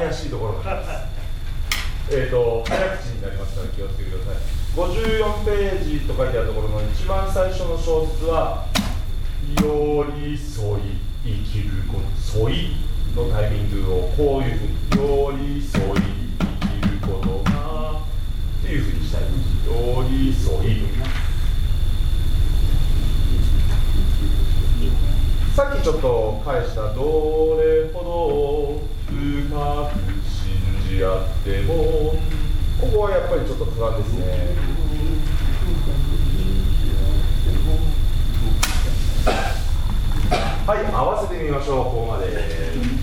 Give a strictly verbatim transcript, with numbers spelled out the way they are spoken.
怪しいところがあります。えっと早口になりますから気をつけてください。ごじゅうよんページと書いてあるところの一番最初の小節は寄り添い生きること添いのタイミングをこういうふうに寄り添い生きることがっていうふうにしたい。寄り添い、さっきちょっと返したどれほど深く信じ合っても、ここはやっぱりちょっと不安ですね。はい、合わせてみましょう。ここまで。